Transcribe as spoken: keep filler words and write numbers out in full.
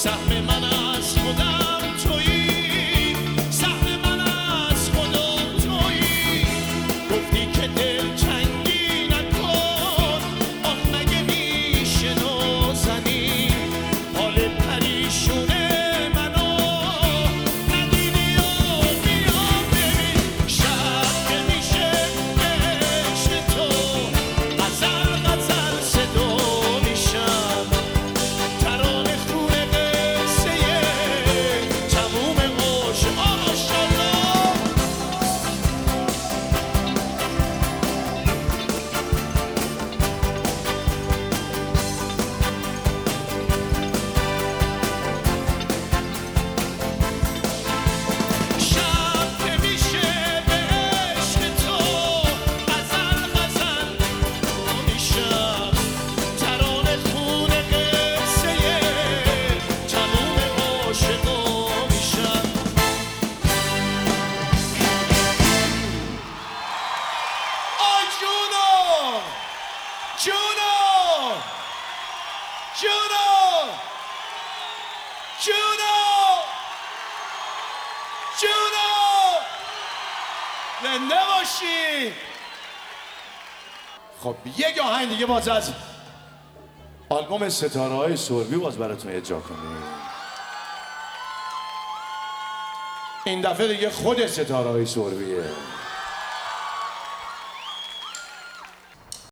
سهم من از خودم تویی، سهم من از خودم تویی. گفتی که دل تنگی نکن، آن مگه میشه نازنی حال پریشونه منو ندیدی و بیا ببین. شب که میشه عشق تو غزل غزل صدا میشم، ترانه خونه قصه تموم عاشق. ماشاءالله شب که میشه به عشق تو غزل غزل میشم، ترانه خونه قصه تموم عاشقا میشم. آی جونو جونو جونو جونو جونو زنده باشی. خب یک آهنگ دیگه باز از آلبوم ستاره های سربی باز براتون اجرا کنیم. این دفعه دیگه خود ستاره های سربیه.